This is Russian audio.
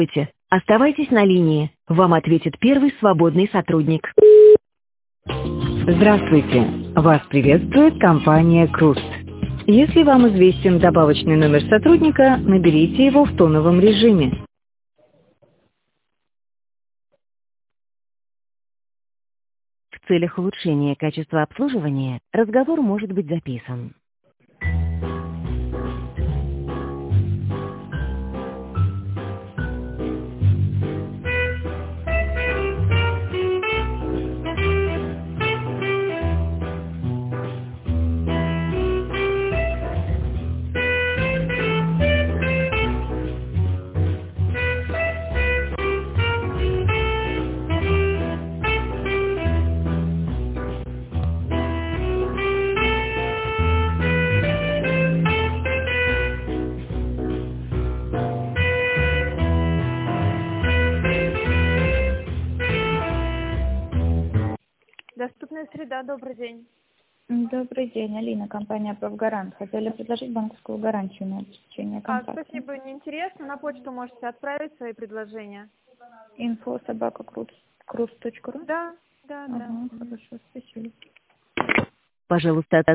Здравствуйте. Оставайтесь на линии. Вам ответит первый свободный сотрудник. Здравствуйте. Вас приветствует компания «Круст». Если вам известен добавочный номер сотрудника, наберите его в тоновом режиме. В целях улучшения качества обслуживания разговор может быть записан. Доступная среда, добрый день. Добрый день, Алина, компания «Правгарант». Хотели предложить банковскую гарантию на обеспечение контакта. Спасибо, неинтересно. На почту можете отправить свои предложения. info@cruz.ru. Да. Ага, хорошо, спасибо. Пожалуйста,